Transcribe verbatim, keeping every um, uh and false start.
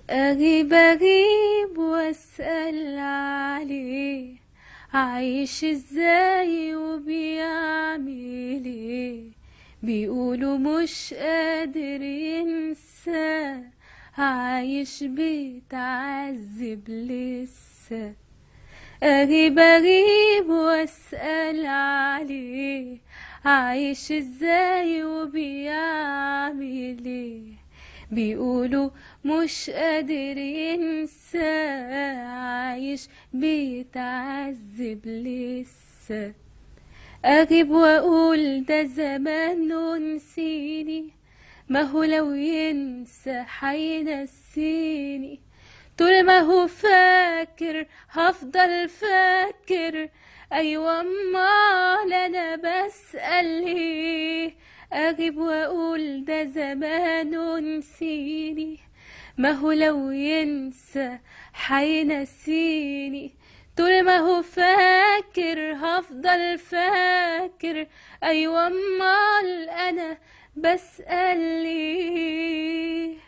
أغيب أغيب وأسأل عليه، عايش ازاي وبيعمل ايه؟ بيقولوا مش قادر ينسى، عايش بيتعذب لسه. أغيب أغيب وأسأل عليه، عايش ازاي وبيعمل ايه؟ بيقولوا مش قادر ينسى، عايش بيتعذب لسه. أغيب وأقول ده زمان ونسيني، ما هو لو ينسى حينسيني. طول ما هو فاكر هفضل فاكر، أيوة امال أنا بسأل ليه؟ أغيب وأقول ده زمان ونسيني، ما هو لو ينسى حينسيني. طول ما هو فاكر هفضل فاكر، أيوة امال أنا بسأل ليه؟